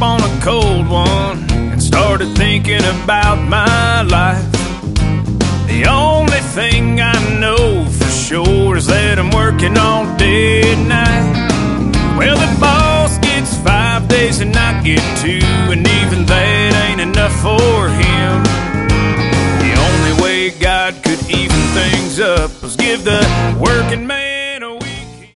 on a cold one and started thinking about my life. The only thing I know for sure is that I'm working all day and night. Well, the boss gets 5 days and I get 2, and even that ain't enough for him. The only way God could even things up was give the working man